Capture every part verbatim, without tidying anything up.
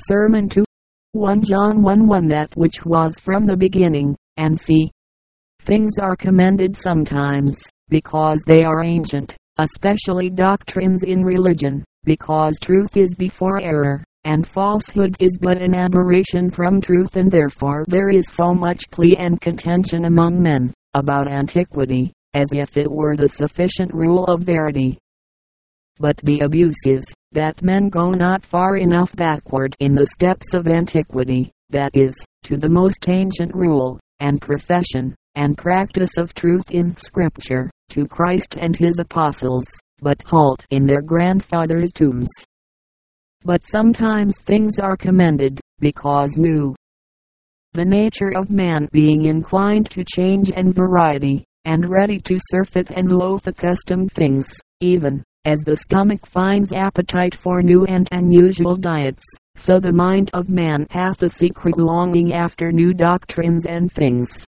Sermon two. First John one one That which was from the beginning, and see. Things are commended sometimes, because they are ancient, especially doctrines in religion, because truth is before error, and falsehood is but an aberration from truth, and therefore there is so much plea and contention among men, about antiquity, as if it were the sufficient rule of verity. But the abuse is, that men go not far enough backward in the steps of antiquity, that is, to the most ancient rule, and profession, and practice of truth in Scripture, to Christ and his apostles, but halt in their grandfathers' tombs. But sometimes things are commended, because new. The nature of man being inclined to change and variety, and ready to surfeit and loath accustomed things, even as the stomach finds appetite for new and unusual diets, so the mind of man hath a secret longing after new doctrines and things.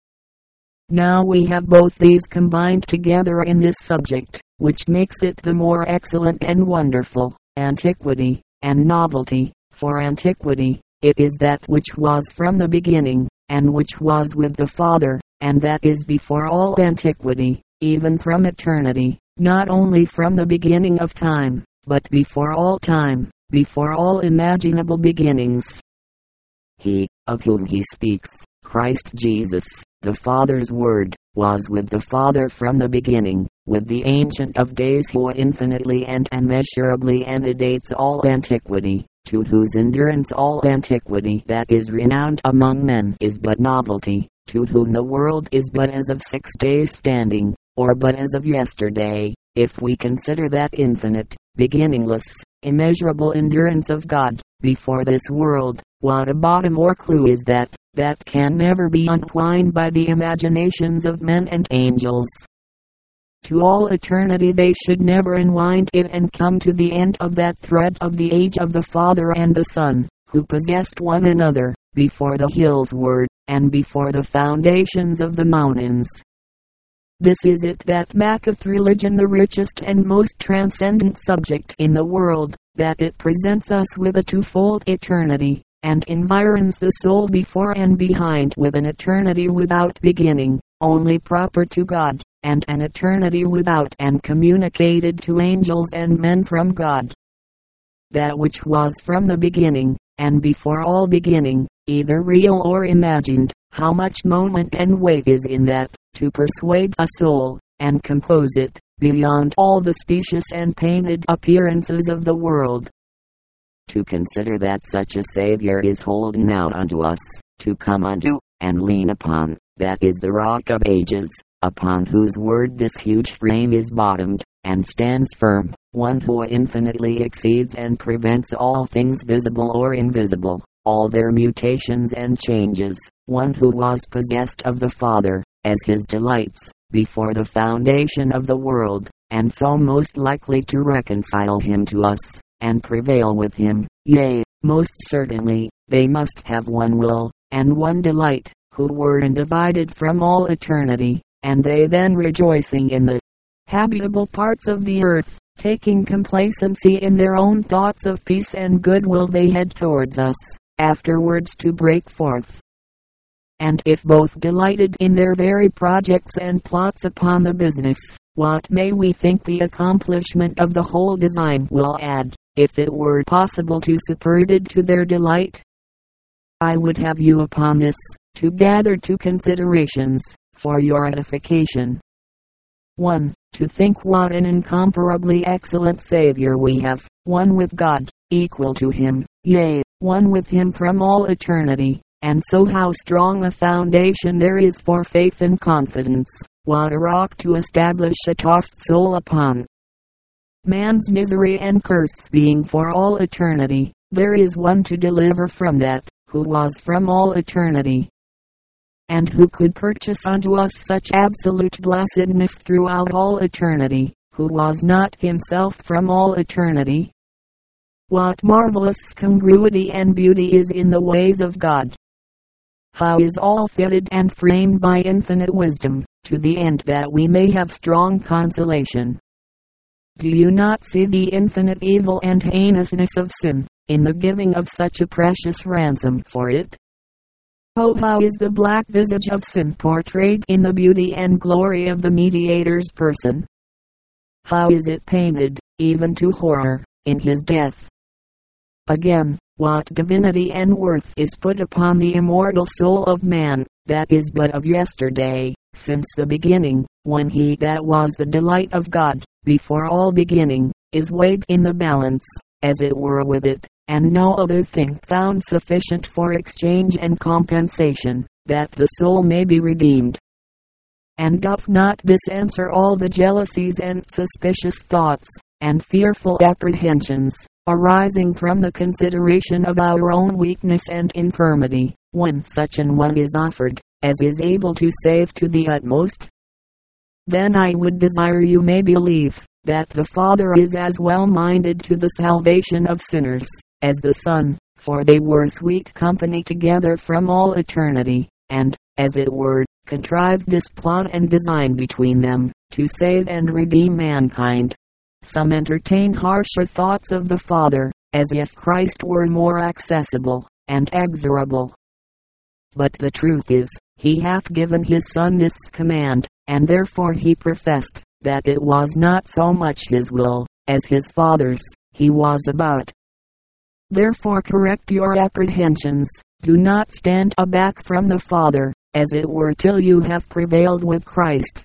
Now we have both these combined together in this subject, which makes it the more excellent and wonderful, antiquity, and novelty. For antiquity, it is that which was from the beginning, and which was with the Father, and that is before all antiquity, even from eternity, not only from the beginning of time, but before all time, before all imaginable beginnings. He, of whom he speaks, Christ Jesus, the Father's Word, was with the Father from the beginning, with the Ancient of Days, who infinitely and immeasurably antedates all antiquity, to whose endurance all antiquity that is renowned among men is but novelty, to whom the world is but as of six days standing, or but as of yesterday, if we consider that infinite, beginningless, immeasurable endurance of God, before this world. What a bottom or clue is that, that can never be untwined by the imaginations of men and angels. To all eternity they should never unwind it and come to the end of that thread of the age of the Father and the Son, who possessed one another, before the hills were, and before the foundations of the mountains. This is it that maketh religion the richest and most transcendent subject in the world, that it presents us with a twofold eternity, and environs the soul before and behind with an eternity without beginning, only proper to God, and an eternity without and communicated to angels and men from God. That which was from the beginning, and before all beginning, either real or imagined, how much moment and weight is in that, to persuade a soul, and compose it, beyond all the specious and painted appearances of the world. To consider that such a Savior is holden out unto us, to come unto, and lean upon, that is the rock of ages, upon whose word this huge frame is bottomed, and stands firm, one who infinitely exceeds and prevents all things visible or invisible, all their mutations and changes, one who was possessed of the Father, as his delights, before the foundation of the world, and so most likely to reconcile him to us, and prevail with him. Yea, most certainly, they must have one will, and one delight, who were undivided from all eternity, and they then rejoicing in the habitable parts of the earth, taking complacency in their own thoughts of peace and goodwill, they head towards us, afterwards to break forth. And if both delighted in their very projects and plots upon the business, what may we think the accomplishment of the whole design will add, if it were possible to superted to their delight? I would have you upon this, to gather two considerations, for your edification. one. To think what an incomparably excellent Savior we have, one with God, equal to him, yea, one with him from all eternity. And so how strong a foundation there is for faith and confidence, what a rock to establish a tossed soul upon. Man's misery and curse being for all eternity, there is one to deliver from that, who was from all eternity. And who could purchase unto us such absolute blessedness throughout all eternity, who was not himself from all eternity? What marvelous congruity and beauty is in the ways of God! How is all fitted and framed by infinite wisdom, to the end that we may have strong consolation. Do you not see the infinite evil and heinousness of sin, in the giving of such a precious ransom for it? Oh, how is the black visage of sin portrayed in the beauty and glory of the mediator's person! How is it painted, even to horror, in his death! Again, what divinity and worth is put upon the immortal soul of man, that is but of yesterday, since the beginning, when he that was the delight of God, before all beginning, is weighed in the balance, as it were with it, and no other thing found sufficient for exchange and compensation, that the soul may be redeemed. And doth not this answer all the jealousies and suspicious thoughts, and fearful apprehensions, arising from the consideration of our own weakness and infirmity, when such an one is offered, as is able to save to the utmost? Then I would desire you may believe, that the Father is as well minded to the salvation of sinners, as the Son, for they were sweet company together from all eternity, and, as it were, contrived this plot and design between them, to save and redeem mankind. Some entertain harsher thoughts of the Father, as if Christ were more accessible, and exorable. But the truth is, he hath given his Son this command, and therefore he professed, that it was not so much his will, as his Father's, he was about. Therefore correct your apprehensions, do not stand aback from the Father, as it were till you have prevailed with Christ.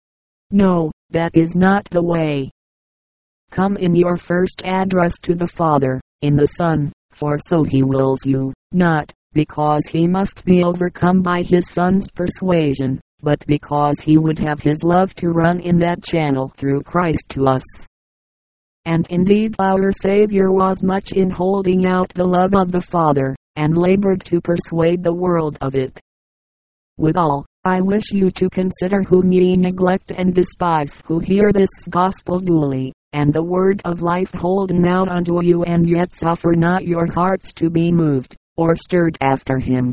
No, that is not the way. Come in your first address to the Father, in the Son, for so he wills you, not because he must be overcome by his Son's persuasion, but because he would have his love to run in that channel through Christ to us. And indeed our Savior was much in holding out the love of the Father, and labored to persuade the world of it. Withal, I wish you to consider whom ye neglect and despise, who hear this gospel duly, and the word of life holden out unto you, and yet suffer not your hearts to be moved, or stirred after him.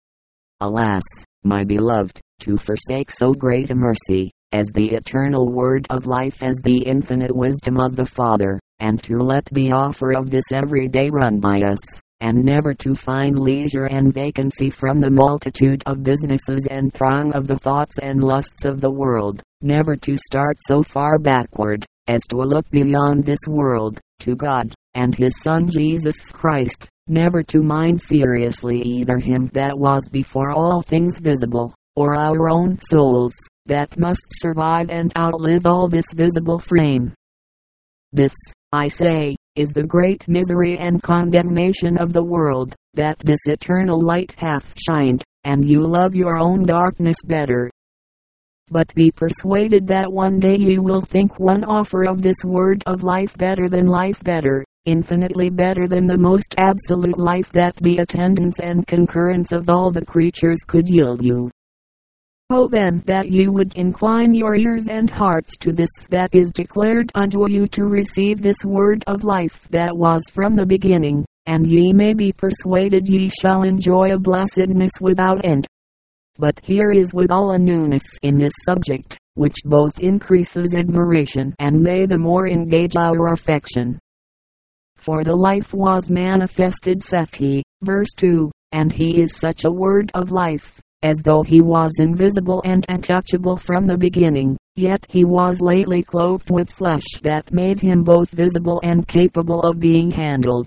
Alas, my beloved, to forsake so great a mercy, as the eternal word of life, as the infinite wisdom of the Father, and to let the offer of this every day run by us, and never to find leisure and vacancy from the multitude of businesses and throng of the thoughts and lusts of the world, never to start so far backward, as to look beyond this world, to God, and his Son Jesus Christ, never to mind seriously either him that was before all things visible, or our own souls, that must survive and outlive all this visible frame. This, I say, is the great misery and condemnation of the world, that this eternal light hath shined, and you love your own darkness better. But be persuaded that one day you will think one offer of this word of life better than life, better, infinitely better than the most absolute life that the attendance and concurrence of all the creatures could yield you. Oh then that you would incline your ears and hearts to this that is declared unto you, to receive this word of life that was from the beginning, and ye may be persuaded ye shall enjoy a blessedness without end. But here is withal a newness in this subject, which both increases admiration and may the more engage our affection. For the life was manifested, saith he, verse two, and he is such a word of life, as though he was invisible and untouchable from the beginning, yet he was lately clothed with flesh that made him both visible and capable of being handled.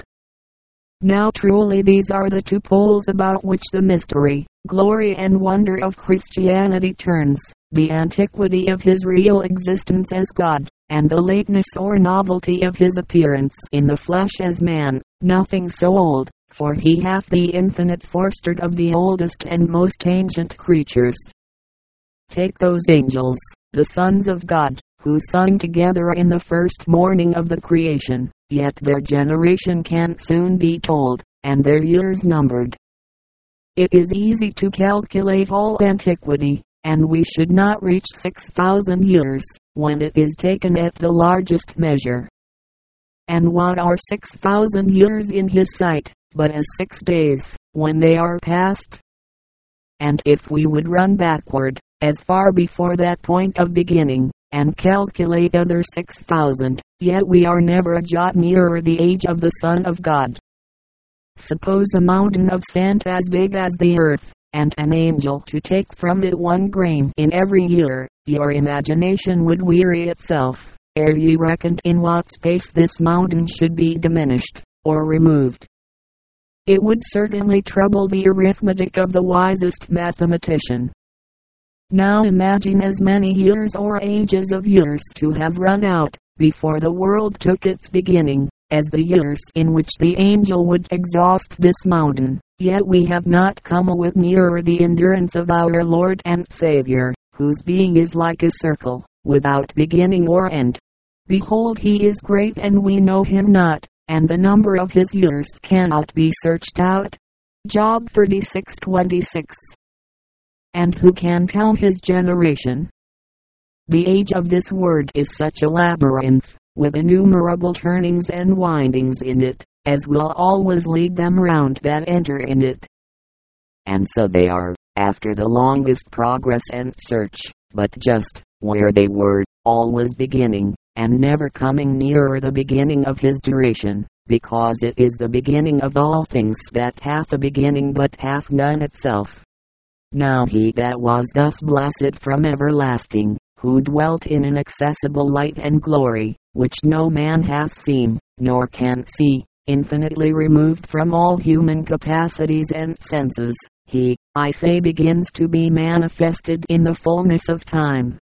Now truly these are the two poles about which the mystery, glory and wonder of Christianity turns, the antiquity of his real existence as God, and the lateness or novelty of his appearance in the flesh as man, nothing so old, for he hath the infinite fostered of the oldest and most ancient creatures. Take those angels, the sons of God, who sung together in the first morning of the creation, yet their generation can soon be told, and their years numbered. It is easy to calculate all antiquity, and we should not reach six thousand years, when it is taken at the largest measure. And what are six thousand years in his sight, but as six days, when they are past? And if we would run backward, as far before that point of beginning, and calculate other six thousand, yet we are never a jot nearer the age of the Son of God. Suppose a mountain of sand as big as the earth, and an angel to take from it one grain in every year, your imagination would weary itself, ere ye reckoned in what space this mountain should be diminished, or removed. It would certainly trouble the arithmetic of the wisest mathematician. Now imagine as many years or ages of years to have run out, before the world took its beginning, as the years in which the angel would exhaust this mountain. Yet we have not come a whit nearer the endurance of our Lord and Savior, whose being is like a circle, without beginning or end. Behold, he is great and we know him not, and the number of his years cannot be searched out. Job thirty-six twenty-six. And who can tell his generation? The age of this word is such a labyrinth, with innumerable turnings and windings in it, as will always lead them round that enter in it. And so they are, after the longest progress and search, but just where they were, always beginning, and never coming nearer the beginning of his duration, because it is the beginning of all things that hath a beginning but hath none itself. Now he that was thus blessed from everlasting, who dwelt in inaccessible light and glory, which no man hath seen, nor can see, infinitely removed from all human capacities and senses, he, I say, begins to be manifested in the fullness of time.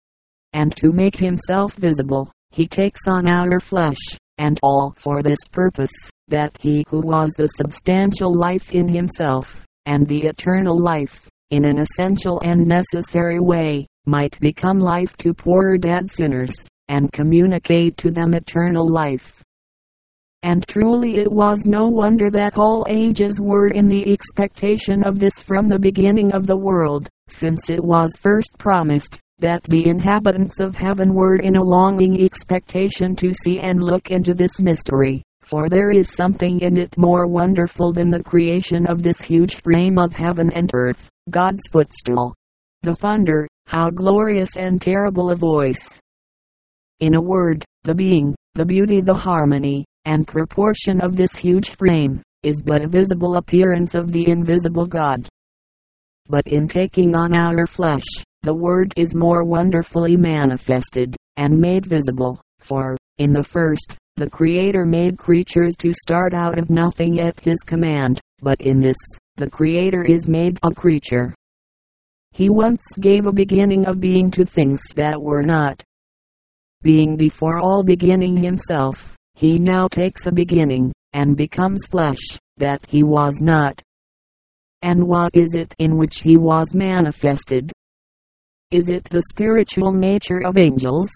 And to make himself visible, he takes on our flesh, and all for this purpose, that he who was the substantial life in himself, and the eternal life, in an essential and necessary way, might become life to poor dead sinners, and communicate to them eternal life. And truly it was no wonder that all ages were in the expectation of this from the beginning of the world, since it was first promised, that the inhabitants of heaven were in a longing expectation to see and look into this mystery, for there is something in it more wonderful than the creation of this huge frame of heaven and earth, God's footstool. The thunder, how glorious and terrible a voice! In a word, the being, the beauty, the harmony, and proportion of this huge frame, is but a visible appearance of the invisible God. But in taking on our flesh, the Word is more wonderfully manifested, and made visible, for, in the first, the Creator made creatures to start out of nothing at His command, but in this, the Creator is made a creature. He once gave a beginning of being to things that were not. Being before all beginning himself, he now takes a beginning, and becomes flesh, that he was not. And what is it in which he was manifested? Is it the spiritual nature of angels?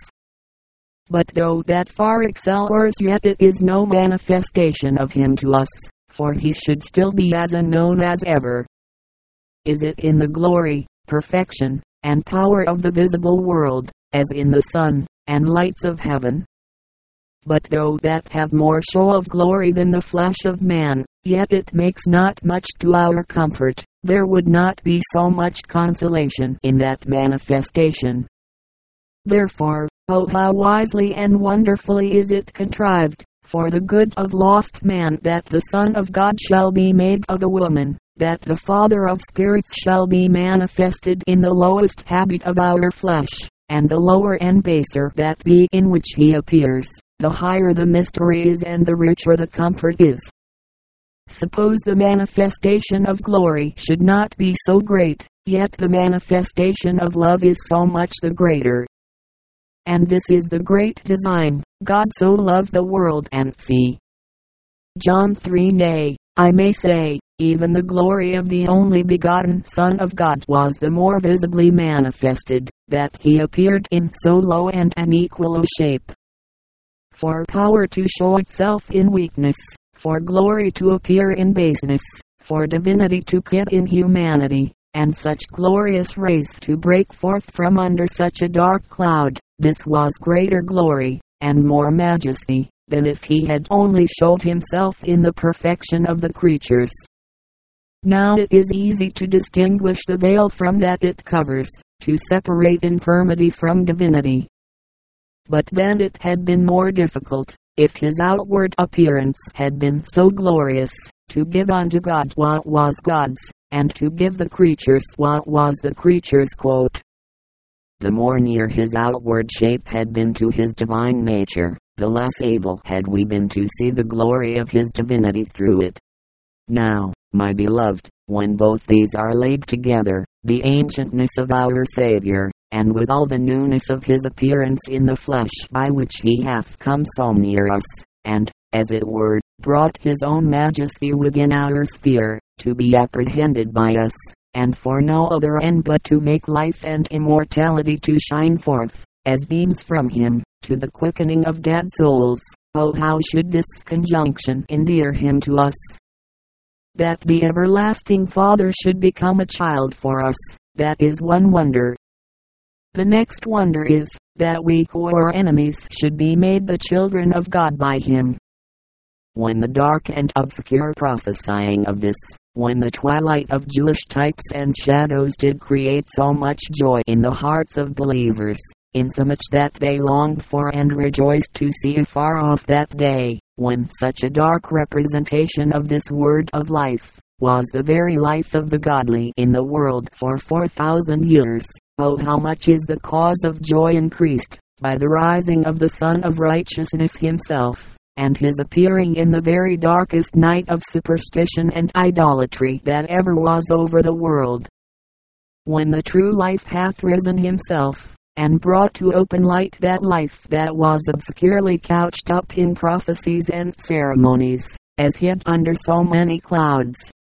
But though that far excels, yet it is no manifestation of him to us, for he should still be as unknown as ever. Is it in the glory, perfection, and power of the visible world, as in the sun and lights of heaven? But though that have more show of glory than the flesh of man, yet it makes not much to our comfort. There would not be so much consolation in that manifestation. Therefore, oh how wisely and wonderfully is it contrived, for the good of lost man, that the Son of God shall be made of a woman, that the Father of spirits shall be manifested in the lowest habit of our flesh, and the lower and baser that be in which he appears, the higher the mystery is and the richer the comfort is. Suppose the manifestation of glory should not be so great, yet the manifestation of love is so much the greater. And this is the great design, God so loved the world, and see. John three. Nay, I may say, even the glory of the only begotten Son of God was the more visibly manifested, that he appeared in so low and unequal a shape. For power to show itself in weakness, for glory to appear in baseness, for divinity to kid in humanity, and such glorious rays to break forth from under such a dark cloud, this was greater glory, and more majesty, than if he had only showed himself in the perfection of the creatures. Now it is easy to distinguish the veil from that it covers, to separate infirmity from divinity. But then it had been more difficult, if his outward appearance had been so glorious, to give unto God what was God's, and to give the creatures what was the creatures. Quote, the more near his outward shape had been to his divine nature, the less able had we been to see the glory of his divinity through it. Now, my beloved, when both these are laid together, the ancientness of our Savior, and with all the newness of his appearance in the flesh by which he hath come so near us, and, as it were, brought his own majesty within our sphere, to be apprehended by us, and for no other end but to make life and immortality to shine forth, as beams from him, to the quickening of dead souls. Oh, how should this conjunction endear him to us! That the everlasting Father should become a child for us, that is one wonder. The next wonder is, that we who are enemies should be made the children of God by him. When the dark and obscure prophesying of this, when the twilight of Jewish types and shadows did create so much joy in the hearts of believers, insomuch that they longed for and rejoiced to see afar off that day, when such a dark representation of this word of life, was the very life of the godly in the world for four thousand years, oh how much is the cause of joy increased, by the rising of the Son of Righteousness himself, and his appearing in the very darkest night of superstition and idolatry that ever was over the world. When the true life hath risen himself, and brought to open light that life that was obscurely couched up in prophecies and ceremonies, as hid under so many clouds.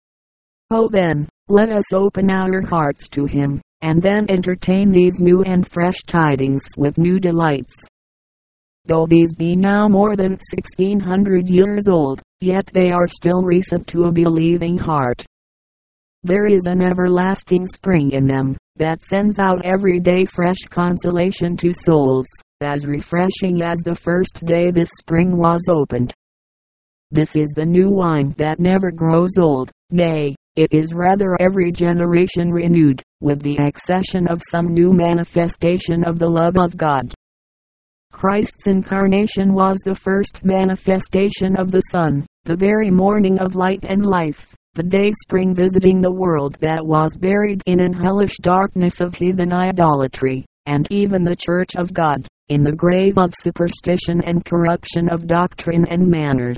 Oh then, let us open our hearts to him, and then entertain these new and fresh tidings with new delights. Though these be now more than sixteen hundred years old, yet they are still recent to a believing heart. There is an everlasting spring in them, that sends out every day fresh consolation to souls, as refreshing as the first day this spring was opened. This is the new wine that never grows old, nay, it is rather every generation renewed, with the accession of some new manifestation of the love of God. Christ's incarnation was the first manifestation of the Son, the very morning of light and life, the day spring visiting the world that was buried in an hellish darkness of heathen idolatry, and even the Church of God, in the grave of superstition and corruption of doctrine and manners.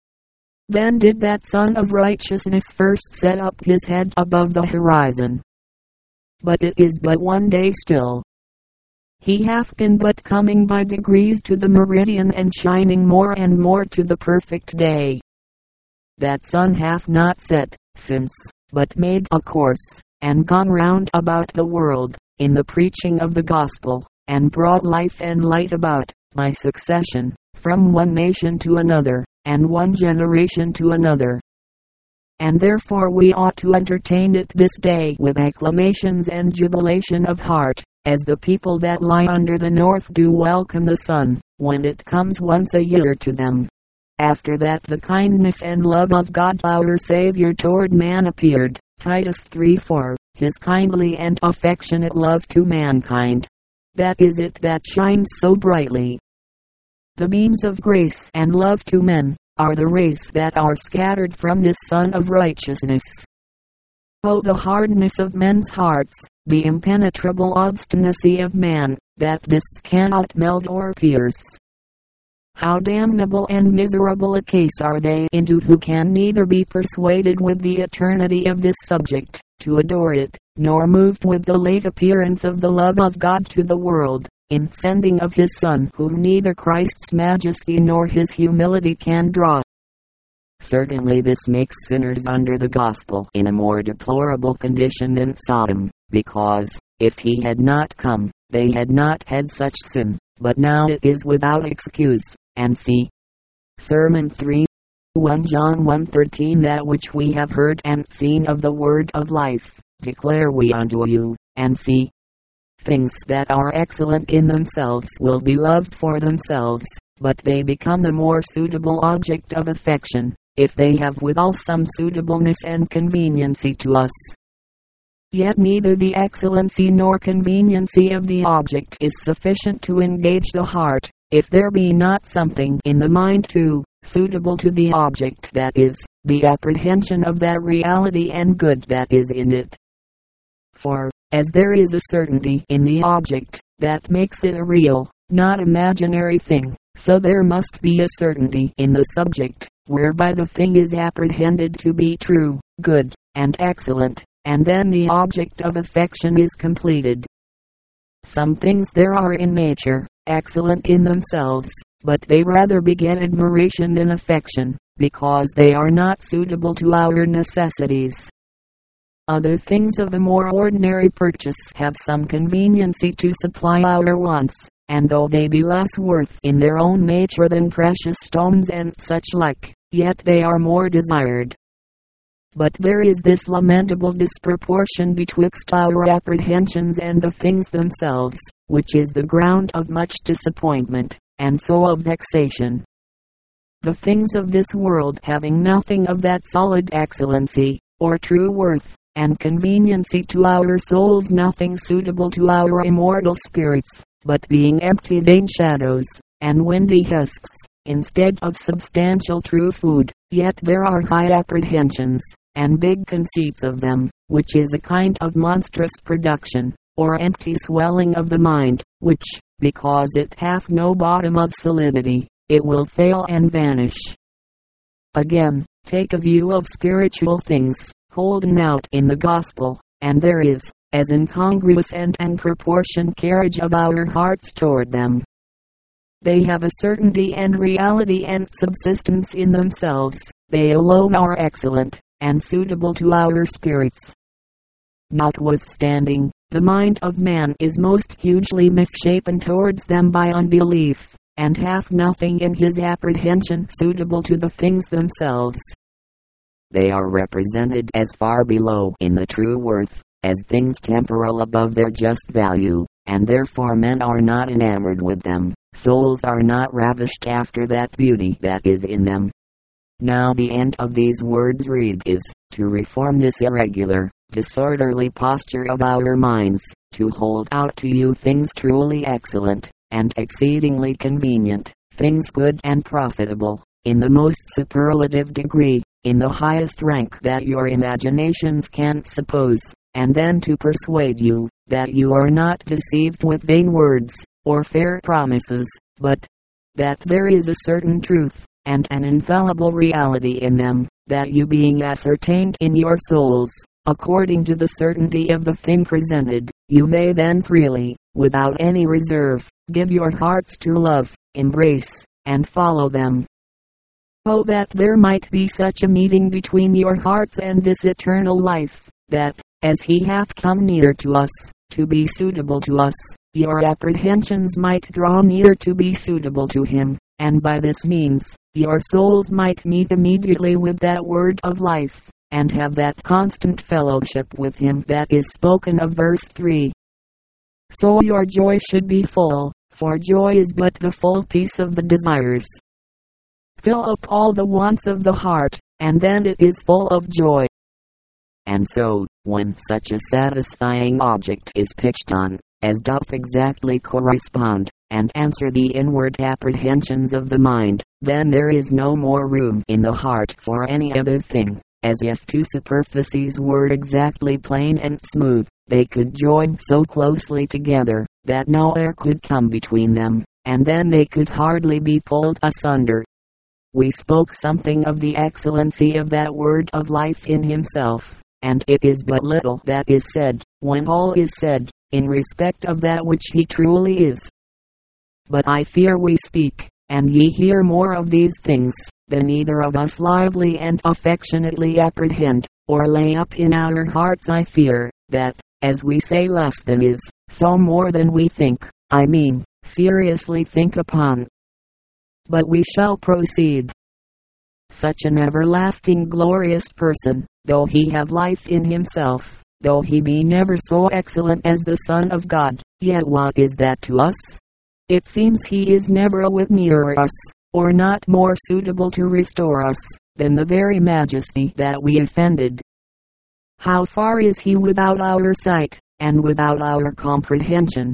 Then did that Son of Righteousness first set up his head above the horizon. But it is but one day still. He hath been but coming by degrees to the meridian and shining more and more to the perfect day. That sun hath not set, since, but made a course, and gone round about the world, in the preaching of the gospel, and brought life and light about, by succession, from one nation to another, and one generation to another. And therefore we ought to entertain it this day with acclamations and jubilation of heart, as the people that lie under the north do welcome the sun, when it comes once a year to them. After that the kindness and love of God our Savior toward man appeared, Titus three four, his kindly and affectionate love to mankind. That is it that shines so brightly. The beams of grace and love to men, are the rays that are scattered from this Son of Righteousness. Oh, the hardness of men's hearts, the impenetrable obstinacy of man, that this cannot melt or pierce. How damnable and miserable a case are they into who can neither be persuaded with the eternity of this subject, to adore it, nor moved with the late appearance of the love of God to the world, in sending of his Son, whom neither Christ's majesty nor his humility can draw. Certainly this makes sinners under the gospel in a more deplorable condition than Sodom, because, if he had not come, they had not had such sin, but now it is without excuse. And see Sermon three, First John one thirteen. That which we have heard and seen of the word of life, declare we unto you, and see. Things that are excellent in themselves will be loved for themselves, but they become the more suitable object of affection, if they have withal some suitableness and conveniency to us. Yet neither the excellency nor conveniency of the object is sufficient to engage the heart, if there be not something in the mind too, suitable to the object, that is, the apprehension of that reality and good that is in it. For, as there is a certainty in the object, that makes it a real, not imaginary thing, so there must be a certainty in the subject, whereby the thing is apprehended to be true, good, and excellent, and then the object of affection is completed. Some things there are in nature, excellent in themselves, but they rather beget admiration than affection, because they are not suitable to our necessities. Other things of a more ordinary purchase have some conveniency to supply our wants, and though they be less worth in their own nature than precious stones and such like, yet they are more desired. But there is this lamentable disproportion betwixt our apprehensions and the things themselves, which is the ground of much disappointment, and so of vexation. The things of this world having nothing of that solid excellency, or true worth, and conveniency to our souls, nothing suitable to our immortal spirits, but being empty vain shadows, and windy husks, instead of substantial true food, yet there are high apprehensions, and big conceits of them, which is a kind of monstrous production, or empty swelling of the mind, which, because it hath no bottom of solidity, it will fail and vanish. Again, take a view of spiritual things, holden out in the gospel, and there is, as incongruous and unproportioned carriage of our hearts toward them. They have a certainty and reality and subsistence in themselves, they alone are excellent, and suitable to our spirits. Notwithstanding, the mind of man is most hugely misshapen towards them by unbelief, and hath nothing in his apprehension suitable to the things themselves. They are represented as far below in the true worth, as things temporal above their just value, and therefore men are not enamored with them, souls are not ravished after that beauty that is in them. Now the end of these words read is, to reform this irregular, disorderly posture of our minds, to hold out to you things truly excellent, and exceedingly convenient, things good and profitable, in the most superlative degree, in the highest rank that your imaginations can suppose, and then to persuade you, that you are not deceived with vain words, or fair promises, but that there is a certain truth, and an infallible reality in them, that you being ascertained in your souls, according to the certainty of the thing presented, you may then freely, without any reserve, give your hearts to love, embrace, and follow them. Oh, that there might be such a meeting between your hearts and this eternal life, that, as he hath come near to us, to be suitable to us, your apprehensions might draw near to be suitable to him, and by this means, your souls might meet immediately with that word of life, and have that constant fellowship with him that is spoken of verse three. So your joy should be full, for joy is but the full peace of the desires. Fill up all the wants of the heart, and then it is full of joy. And so, when such a satisfying object is pitched on, as doth exactly correspond, and answer the inward apprehensions of the mind, then there is no more room in the heart for any other thing, as if two superficies were exactly plain and smooth, they could join so closely together, that no air could come between them, and then they could hardly be pulled asunder. We spoke something of the excellency of that word of life in himself, and it is but little that is said, when all is said, in respect of that which he truly is. But I fear we speak, and ye hear more of these things, than either of us lively and affectionately apprehend, or lay up in our hearts. I fear, that, as we say less than is, so more than we think, I mean, seriously think upon. But we shall proceed. Such an everlasting glorious person, though he have life in himself, though he be never so excellent as the Son of God, yet what is that to us? It seems he is never a whit nearer us, or not more suitable to restore us, than the very majesty that we offended. How far is he without our sight, and without our comprehension?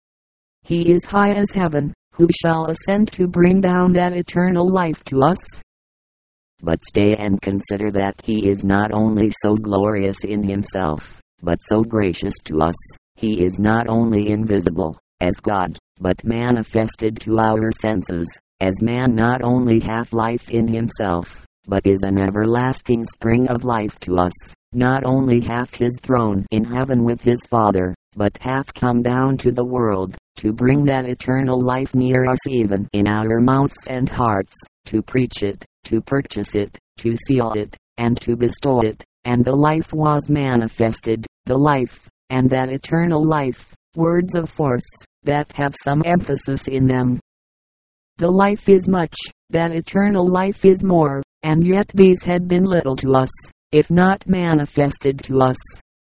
He is high as heaven, who shall ascend to bring down that eternal life to us? but stay and consider that he is not only so glorious in himself, but so gracious to us. He is not only invisible, as God, but manifested to our senses, as man. Not only hath life in himself, but is an everlasting spring of life to us. Not only hath his throne in heaven with his Father, but hath come down to the world, to bring that eternal life near us even in our mouths and hearts, to preach it, to purchase it, to seal it, and to bestow it. And the life was manifested, the life, and that eternal life, words of force, that have some emphasis in them. The life is much, that eternal life is more, and yet these had been little to us, if not manifested to us.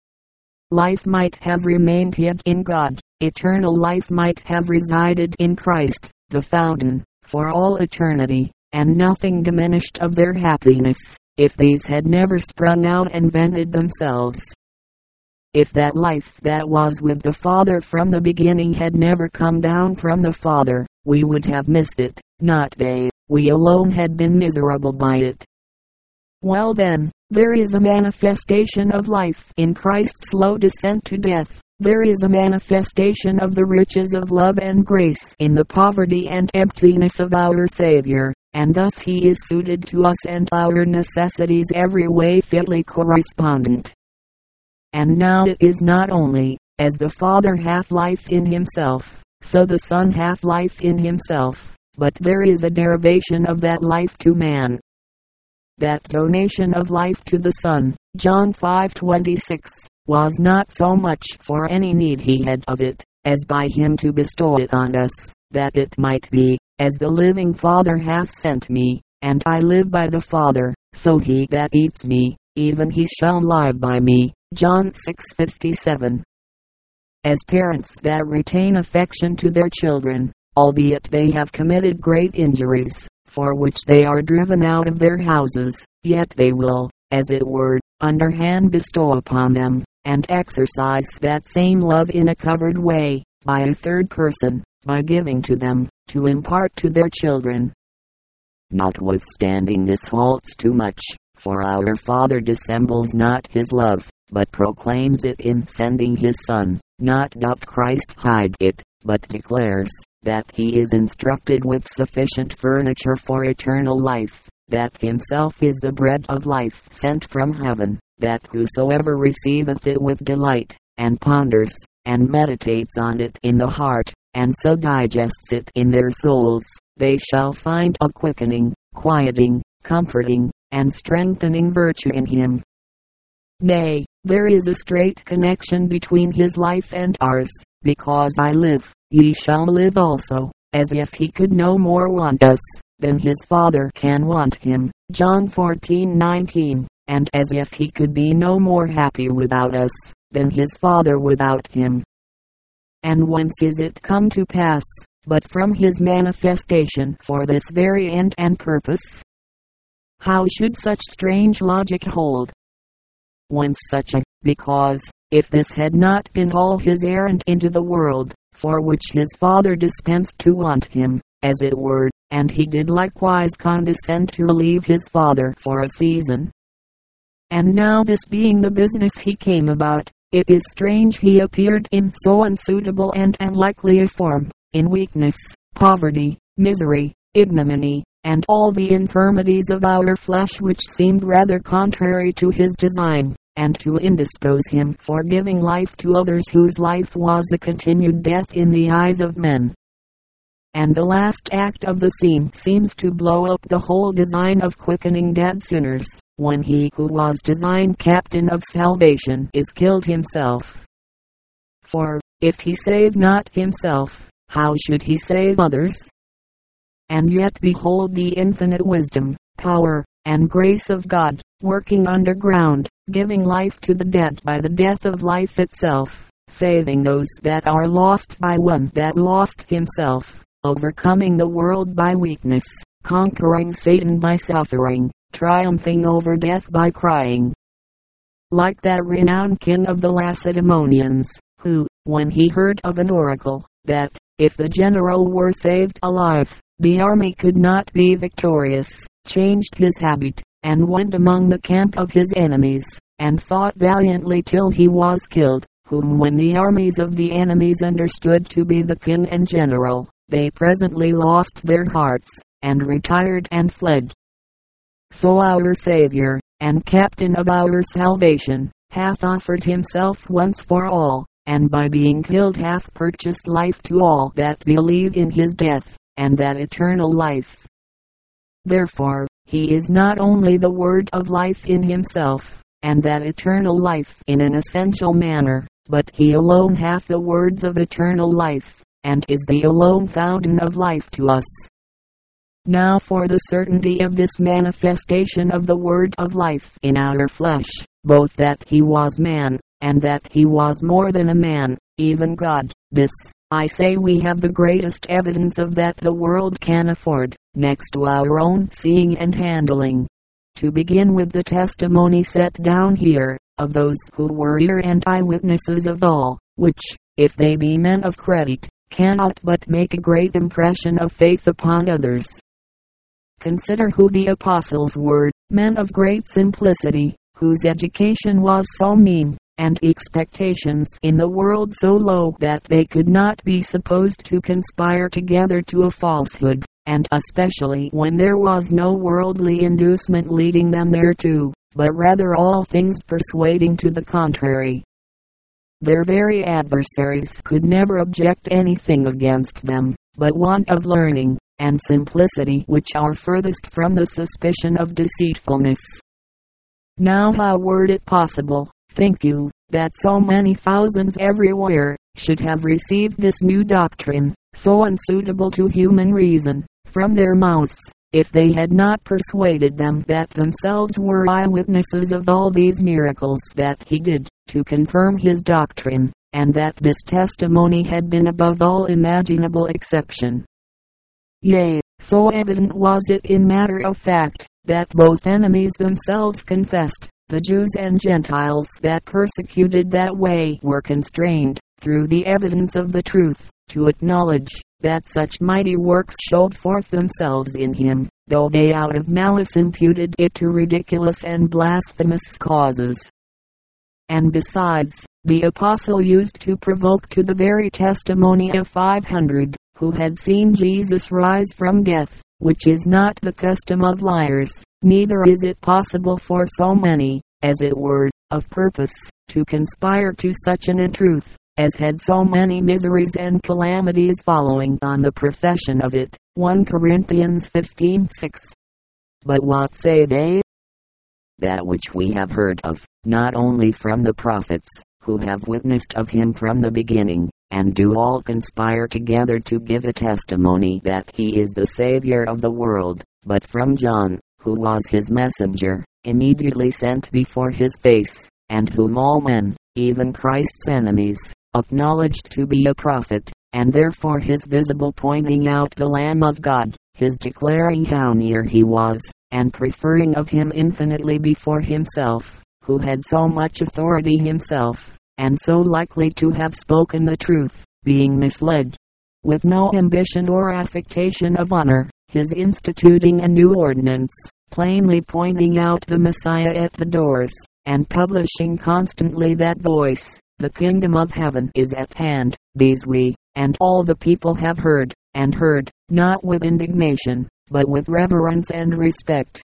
Life might have remained hid in God, eternal life might have resided in Christ, the fountain, for all eternity, and nothing diminished of their happiness, if these had never sprung out and vented themselves. If that life that was with the Father from the beginning had never come down from the Father, we would have missed it, not they. We alone had been miserable by it. Well then, there is a manifestation of life in Christ's slow descent to death. There is a manifestation of the riches of love and grace in the poverty and emptiness of our Savior, and thus he is suited to us and our necessities every way fitly correspondent. And now it is not only, as the Father hath life in himself, so the Son hath life in himself, but there is a derivation of that life to man. That donation of life to the Son, John five twenty-six, was not so much for any need he had of it, as by him to bestow it on us, that it might be, as the living Father hath sent me, and I live by the Father, so he that eats me, even he shall live by me. John six fifty-seven. As parents that retain affection to their children, albeit they have committed great injuries, for which they are driven out of their houses, yet they will, as it were, underhand bestow upon them, and exercise that same love in a covered way, by a third person, by giving to them, to impart to their children. Notwithstanding this halts too much, for our Father dissembles not his love, but proclaims it in sending his Son. Not doth Christ hide it, but declares that he is instructed with sufficient furniture for eternal life, that himself is the bread of life sent from heaven, that whosoever receiveth it with delight, and ponders, and meditates on it in the heart, and so digests it in their souls, they shall find a quickening, quieting, comforting, and strengthening virtue in him. Nay, there is a straight connection between his life and ours. Because I live, ye shall live also, as if he could no more want us, than his Father can want him. John fourteen nineteen. And as if he could be no more happy without us, than his Father without him. And whence is it come to pass, but from his manifestation for this very end and purpose? How should such strange logic hold? Whence such a, because, if this had not been all his errand into the world, for which his Father dispensed to want him, as it were, and he did likewise condescend to leave his Father for a season. And now this being the business he came about, it is strange he appeared in so unsuitable and unlikely a form, in weakness, poverty, misery, ignominy, and all the infirmities of our flesh which seemed rather contrary to his design, and to indispose him for giving life to others whose life was a continued death in the eyes of men. And the last act of the scene seems to blow up the whole design of quickening dead sinners, when he who was designed captain of salvation is killed himself. For, if he save not himself, how should he save others? And yet behold the infinite wisdom, power, and grace of God, working underground, giving life to the dead by the death of life itself, saving those that are lost by one that lost himself, overcoming the world by weakness, conquering Satan by suffering, triumphing over death by crying. Like that renowned king of the Lacedaemonians, who, when he heard of an oracle, that, if the general were saved alive, the army could not be victorious, changed his habit, and went among the camp of his enemies, and fought valiantly till he was killed, whom when the armies of the enemies understood to be the king and general, they presently lost their hearts, and retired and fled. So our Savior, and Captain of our salvation, hath offered himself once for all, and by being killed hath purchased life to all that believe in his death, and that eternal life. Therefore, he is not only the word of life in himself, and that eternal life in an essential manner, but he alone hath the words of eternal life, and is the alone fountain of life to us. Now for the certainty of this manifestation of the word of life in our flesh, both that he was man, and that he was more than a man, even God, this, I say, we have the greatest evidence of that the world can afford, next to our own seeing and handling. To begin with the testimony set down here, of those who were ear and eyewitnesses of all, which, if they be men of credit, cannot but make a great impression of faith upon others. Consider who the apostles were, men of great simplicity, whose education was so mean, and expectations in the world so low that they could not be supposed to conspire together to a falsehood, and especially when there was no worldly inducement leading them thereto, but rather all things persuading to the contrary. Their very adversaries could never object anything against them, but want of learning, and simplicity, which are furthest from the suspicion of deceitfulness. Now how were it possible, think you, that so many thousands everywhere should have received this new doctrine, so unsuitable to human reason, from their mouths, if they had not persuaded them that themselves were eyewitnesses of all these miracles that he did, to confirm his doctrine, and that this testimony had been above all imaginable exception? Yea, so evident was it in matter of fact, that both enemies themselves confessed, the Jews and Gentiles that persecuted that way were constrained, through the evidence of the truth, to acknowledge that such mighty works showed forth themselves in him, though they out of malice imputed it to ridiculous and blasphemous causes. And besides, the apostle used to provoke to the very testimony of five hundred, who had seen Jesus rise from death, which is not the custom of liars, neither is it possible for so many, as it were, of purpose, to conspire to such an untruth, as had so many miseries and calamities following on the profession of it. First Corinthians fifteen six. But what say they? That which we have heard of, not only from the prophets, who have witnessed of him from the beginning, and do all conspire together to give a testimony that he is the Savior of the world, but from John, who was his messenger, immediately sent before his face, and whom all men, even Christ's enemies, acknowledged to be a prophet, and therefore his visible pointing out the Lamb of God, his declaring how near he was, and preferring of him infinitely before himself, who had so much authority himself, and so likely to have spoken the truth, being misled, with no ambition or affectation of honor, his instituting a new ordinance, plainly pointing out the Messiah at the doors, and publishing constantly that voice, the kingdom of heaven is at hand. These we, and all the people have heard, and heard, not with indignation, but with reverence and respect.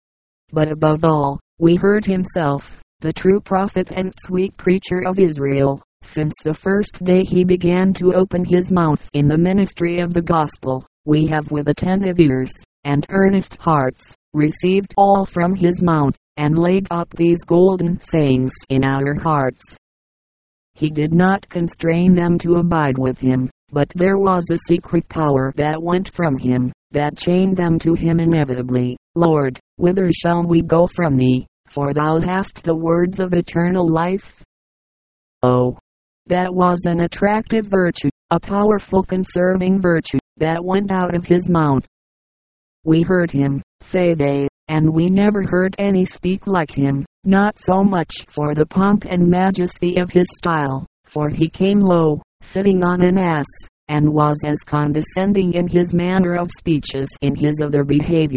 But above all, we heard himself, the true prophet and sweet preacher of Israel, since the first day he began to open his mouth in the ministry of the gospel. We have with attentive ears, and earnest hearts, received all from his mouth, and laid up these golden sayings in our hearts. He did not constrain them to abide with him, but there was a secret power that went from him, that chained them to him inevitably. Lord, whither shall we go from thee? For thou hast the words of eternal life. Oh, that was an attractive virtue, a powerful conserving virtue, that went out of his mouth. We heard him, say they, and we never heard any speak like him, not so much for the pomp and majesty of his style, for he came low, sitting on an ass, and was as condescending in his manner of speech as in his other behavior,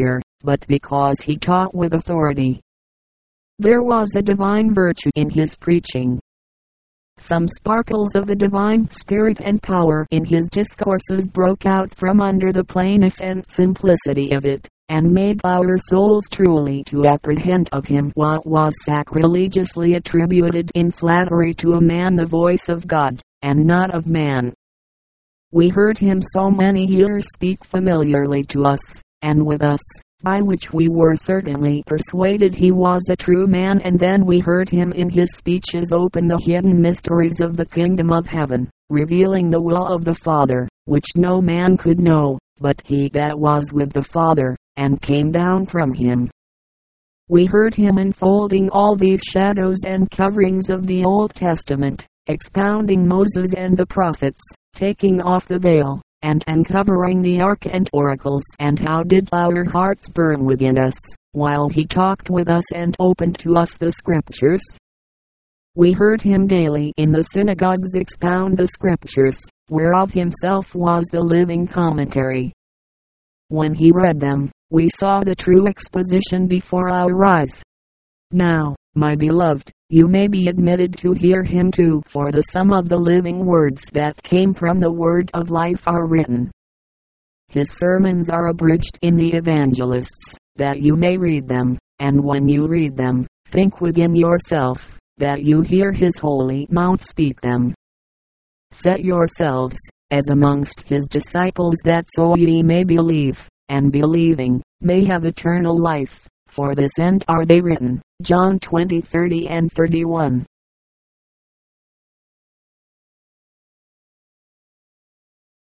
but because he taught with authority. There was a divine virtue in his preaching. Some sparkles of the divine spirit and power in his discourses broke out from under the plainness and simplicity of it, and made our souls truly to apprehend of him what was sacrilegiously attributed in flattery to a man, the voice of God, and not of man. We heard him so many years speak familiarly to us, and with us, by which we were certainly persuaded he was a true man, and then we heard him in his speeches open the hidden mysteries of the kingdom of heaven, revealing the will of the Father, which no man could know, but he that was with the Father, and came down from him. We heard him unfolding all these shadows and coverings of the Old Testament, expounding Moses and the prophets, taking off the veil, and uncovering the ark and oracles. And how did our hearts burn within us, while he talked with us and opened to us the scriptures? We heard him daily in the synagogues expound the scriptures, whereof himself was the living commentary. When he read them, we saw the true exposition before our eyes. Now, my beloved, you may be admitted to hear him too, for the sum of the living words that came from the word of life are written. His sermons are abridged in the evangelists, that you may read them, and when you read them, think within yourself, that you hear his holy mouth speak them. Set yourselves, as amongst his disciples, that so ye may believe, and believing, may have eternal life. For this end are they written. John twenty thirty and thirty-one.